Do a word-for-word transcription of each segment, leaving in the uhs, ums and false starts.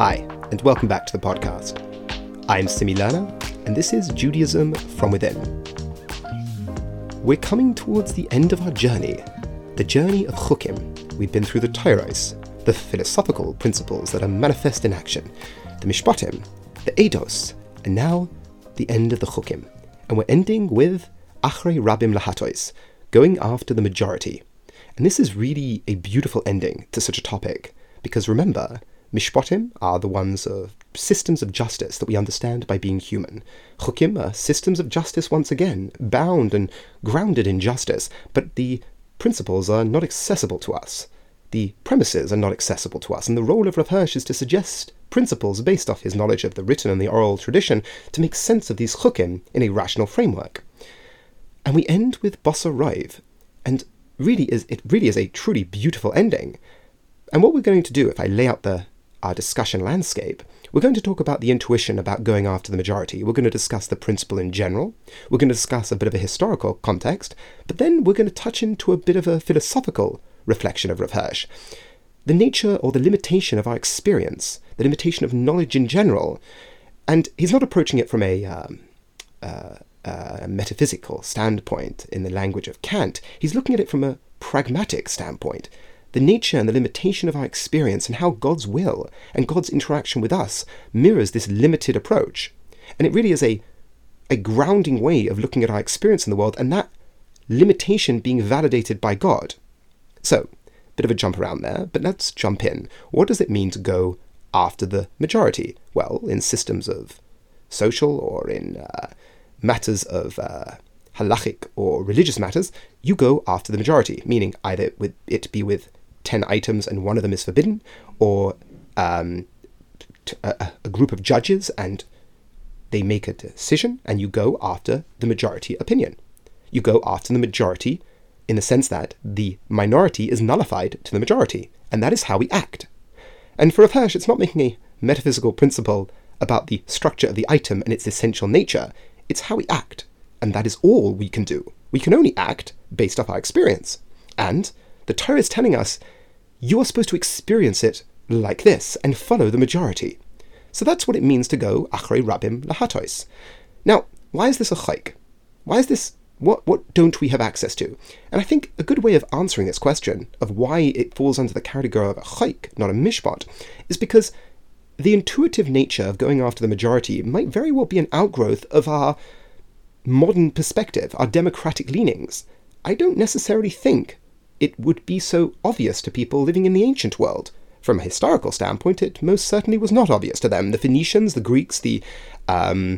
Hi, and welcome back to the podcast. I'm Simi Lerner, and this is Judaism from Within. We're coming towards the end of our journey, the journey of Chukim. We've been through the Torahs, the philosophical principles that are manifest in action, the Mishpatim, the Eidos, and now the end of the Chukim. And we're ending with Achrei Rabim Lahatois, going after the majority. And this is really a beautiful ending to such a topic, because remember, Mishpatim are the ones of systems of justice that we understand by being human. Chukim are systems of justice once again, bound and grounded in justice, but the principles are not accessible to us. The premises are not accessible to us, and the role of Rav Hirsch is to suggest principles based off his knowledge of the written and the oral tradition to make sense of these chukim in a rational framework. And we end with Basar Raiv, and really is it really is a truly beautiful ending. And what we're going to do, if I lay out the our discussion landscape, we're going to talk about the intuition about going after the majority. We're going to discuss the principle in general. We're going to discuss a bit of a historical context, but then we're going to touch into a bit of a philosophical reflection of Rav Hirsch. The nature or the limitation of our experience, the limitation of knowledge in general. And he's not approaching it from a um, uh, uh, metaphysical standpoint in the language of Kant. He's looking at it from a pragmatic standpoint. The nature and the limitation of our experience and how God's will and God's interaction with us mirrors this limited approach. And it really is a, a grounding way of looking at our experience in the world, and that limitation being validated by God. So, bit of a jump around there, but let's jump in. What does it mean to go after the majority? Well, in systems of social or in uh, matters of uh, halachic or religious matters, you go after the majority, meaning either with it be with ten items and one of them is forbidden, or um, t- a, a group of judges and they make a decision and you go after the majority opinion. You go after the majority in the sense that the minority is nullified to the majority, and that is how we act. And for Rav Hirsch, it's not making a metaphysical principle about the structure of the item and its essential nature. It's how we act, and that is all we can do. We can only act based off our experience. And the Torah is telling us, you are supposed to experience it like this and follow the majority. So that's what it means to go Achrei Rabim Lahatois. Now, why is this a chayk? Why is this, what, what don't we have access to? And I think a good way of answering this question of why it falls under the category of a chayk, not a mishpat, is because the intuitive nature of going after the majority might very well be an outgrowth of our modern perspective, our democratic leanings. I don't necessarily think it would be so obvious to people living in the ancient world. From a historical standpoint, it most certainly was not obvious to them. The Phoenicians, the Greeks, the um,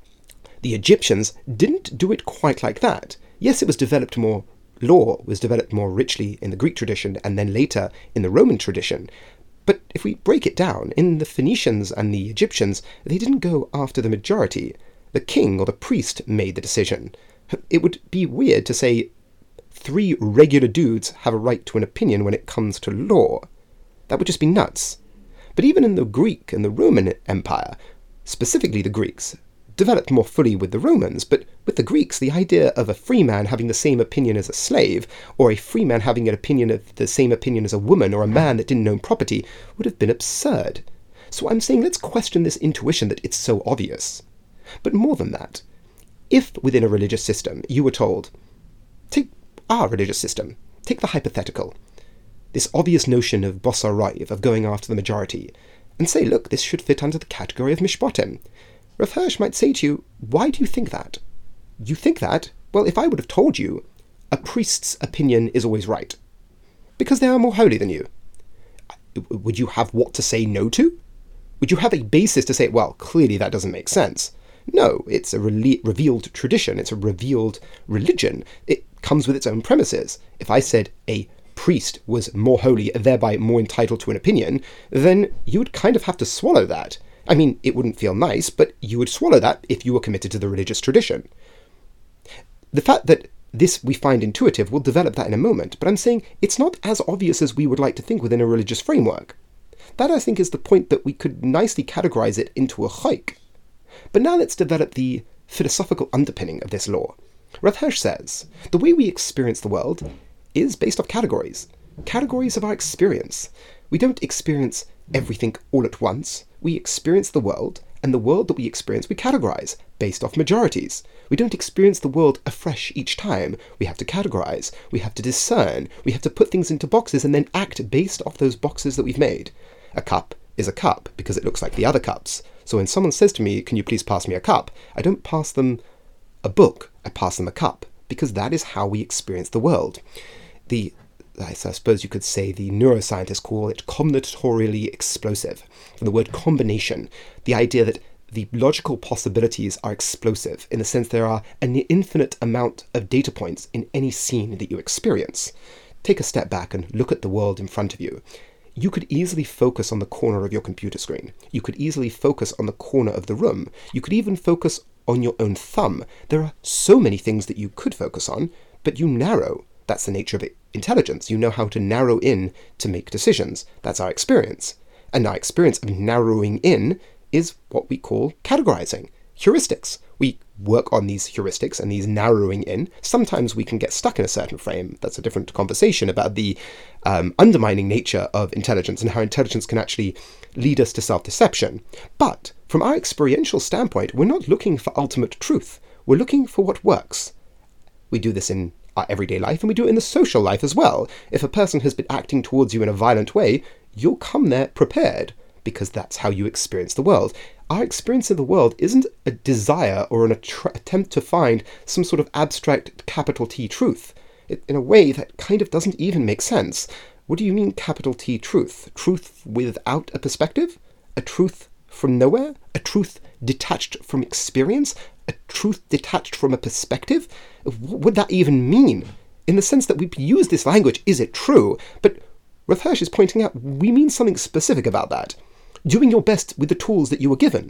the Egyptians didn't do it quite like that. Yes, it was developed more, law was developed more richly in the Greek tradition and then later in the Roman tradition. But if we break it down, in the Phoenicians and the Egyptians, they didn't go after the majority. The king or the priest made the decision. It would be weird to say three regular dudes have a right to an opinion when it comes to law. That would just be nuts. But even in the Greek and the Roman Empire, specifically the Greeks, developed more fully with the Romans, but with the Greeks, the idea of a free man having the same opinion as a slave, or a free man having an opinion of the same opinion as a woman, or a man that didn't own property, would have been absurd. So I'm saying let's question this intuition that it's so obvious. But more than that, if within a religious system you were told, take our religious system, take the hypothetical, this obvious notion of Basar Raiv, of going after the majority, and say, look, this should fit under the category of Mishpatim. Rav Hirsch might say to you, why do you think that? You think that? Well, if I would have told you, a priest's opinion is always right, because they are more holy than you, would you have what to say no to? Would you have a basis to say, well, clearly that doesn't make sense? No, it's a re- revealed tradition, it's a revealed religion. It comes with its own premises. If I said a priest was more holy, thereby more entitled to an opinion, then you would kind of have to swallow that. I mean, it wouldn't feel nice, but you would swallow that if you were committed to the religious tradition. The fact that this we find intuitive, we'll develop that in a moment, but I'm saying it's not as obvious as we would like to think within a religious framework. That, I think, is the point that we could nicely categorize it into a chayk. But now let's develop the philosophical underpinning of this law. Rav Hirsch says, the way we experience the world is based off categories. Categories of our experience. We don't experience everything all at once. we experience the world, and the world that we experience we categorize based off majorities. We don't experience the world afresh each time. We have to categorize, we have to discern, we have to put things into boxes and then act based off those boxes that we've made. A cup is a cup because it looks like the other cups. So when someone says to me, can you please pass me a cup? I don't pass them a book, I pass them a cup, because that is how we experience the world. The I suppose you could say the neuroscientists call it combinatorially explosive, from the word combination, the idea that the logical possibilities are explosive, in the sense there are an infinite amount of data points in any scene that you experience. Take a step back and look at the world in front of you. You could easily focus on the corner of your computer screen. You could easily focus on the corner of the room. You could even focus on your own thumb. There are so many things that you could focus on, but you narrow. That's the nature of it. Intelligence. You know how to narrow in to make decisions. That's our experience. And our experience of narrowing in is what we call categorizing. Heuristics. We work on these heuristics and these narrowing in. Sometimes we can get stuck in a certain frame. That's a different conversation about the um, undermining nature of intelligence and how intelligence can actually lead us to self-deception. But from our experiential standpoint, we're not looking for ultimate truth. We're looking for what works. We do this in our everyday life, and we do it in the social life as well. If a person has been acting towards you in a violent way, you'll come there prepared, because that's how you experience the world. Our experience of the world isn't a desire or an att- attempt to find some sort of abstract capital T truth. It, in a way that kind of doesn't even make sense. What do you mean capital T truth? Truth without a perspective? A truth from nowhere? A truth detached from experience? A truth detached from a perspective? What would that even mean? In the sense that we use this language, is it true? But Rav Hirsch is pointing out we mean something specific about that. Doing your best with the tools that you were given.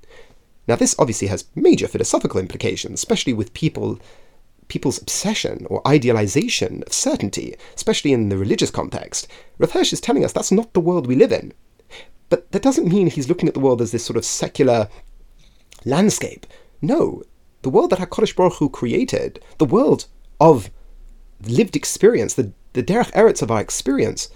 Now this obviously has major philosophical implications, especially with people, people's obsession or idealization of certainty, especially in the religious context. Rav Hirsch is telling us that's not the world we live in. But that doesn't mean he's looking at the world as this sort of secular landscape. No, the world that HaKadosh Baruch Hu created, the world of lived experience, the, the derech eretz of our experience,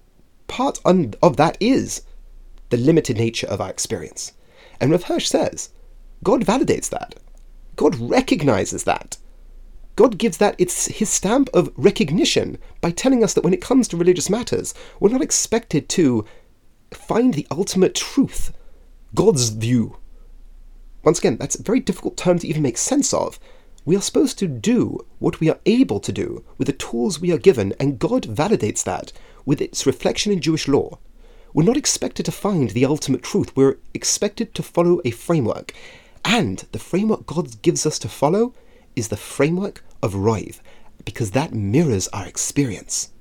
part un, of that is the limited nature of our experience. And Rav Hirsch says, God validates that. God recognizes that. God gives that it's his stamp of recognition by telling us that when it comes to religious matters, we're not expected to find the ultimate truth, God's view. Once again, that's a very difficult term to even make sense of. We are supposed to do what we are able to do with the tools we are given, and God validates that with its reflection in Jewish law. We're not expected to find the ultimate truth. We're expected to follow a framework. And the framework God gives us to follow is the framework of Roiv, because that mirrors our experience.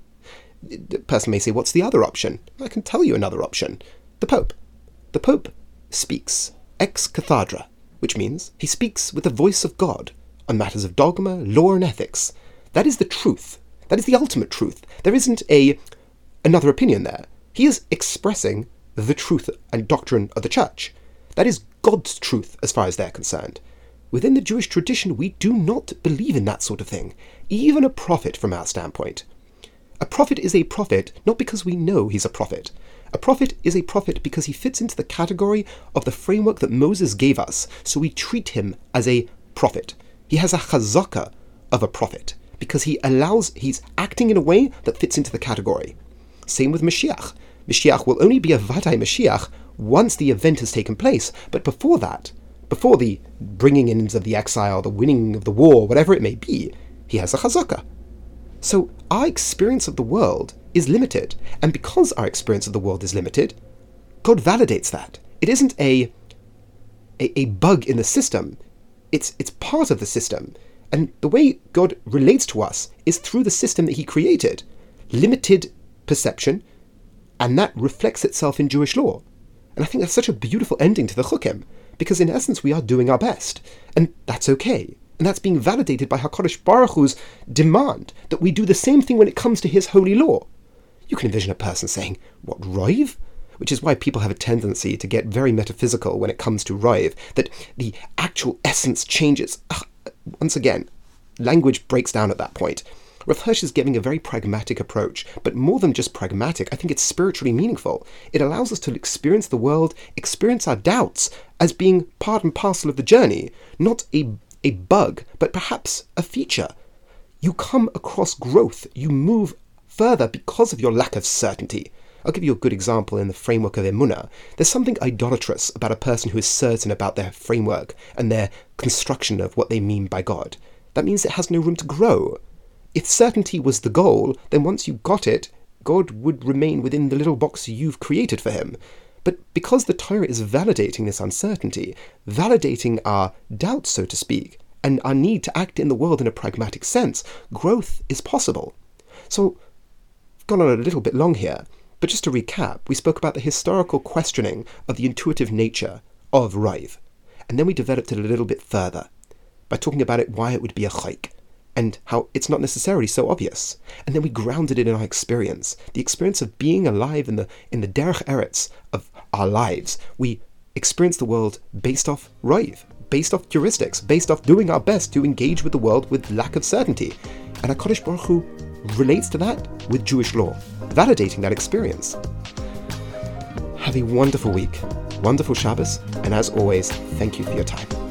The person may say, what's the other option? I can tell you another option. The Pope. The Pope speaks ex cathedra, which means he speaks with the voice of God on matters of dogma, law, and ethics. That is the truth. That is the ultimate truth. There isn't a another opinion there. He is expressing the truth and doctrine of the church. That is God's truth as far as they're concerned. Within the Jewish tradition, we do not believe in that sort of thing, even a prophet from our standpoint. A prophet is a prophet not because we know he's a prophet. A prophet is a prophet because he fits into the category of the framework that Moses gave us, so we treat him as a prophet. He has a chazaka of a prophet because he allows, he's acting in a way that fits into the category. Same with Mashiach. Mashiach will only be a Vadai Mashiach once the event has taken place, but before that, before the bringing in of the exile, the winning of the war, whatever it may be, he has a chazaka. So our experience of the world is limited, and because our experience of the world is limited, God validates that. It isn't a a, a bug in the system, it's it's part of the system, and the way God relates to us is through the system that he created. Limited perception, and that reflects itself in Jewish law. And I think that's such a beautiful ending to the Chukim, because in essence we are doing our best, and that's okay. And that's being validated by HaKadosh Baruch Hu's demand that we do the same thing when it comes to his holy law. You can envision a person saying, what, Roiv? Which is why people have a tendency to get very metaphysical when it comes to Roiv, that the actual essence changes. Ugh, once again, language breaks down at that point. Rav Hirsch is giving a very pragmatic approach, but more than just pragmatic, I think it's spiritually meaningful. It allows us to experience the world, experience our doubts as being part and parcel of the journey, not a, a bug, but perhaps a feature. You come across growth, you move further because of your lack of certainty. I'll give you a good example in the framework of Emunah. There's something idolatrous about a person who is certain about their framework and their construction of what they mean by God. That means it has no room to grow. If certainty was the goal, then once you got it, God would remain within the little box you've created for him. But because the Torah is validating this uncertainty, validating our doubts, so to speak, and our need to act in the world in a pragmatic sense, growth is possible. So, I've gone on a little bit long here, but just to recap, we spoke about the historical questioning of the intuitive nature of Raiv, and then we developed it a little bit further by talking about it, why it would be a chayk, and how it's not necessarily so obvious. And then we grounded it in our experience, the experience of being alive in the in the derech eretz of our lives. We experience the world based off Raiv, based off heuristics, based off doing our best to engage with the world with lack of certainty. And HaKadosh Baruch Hu relates to that with Jewish law, validating that experience. Have a wonderful week, wonderful Shabbos, and as always, thank you for your time.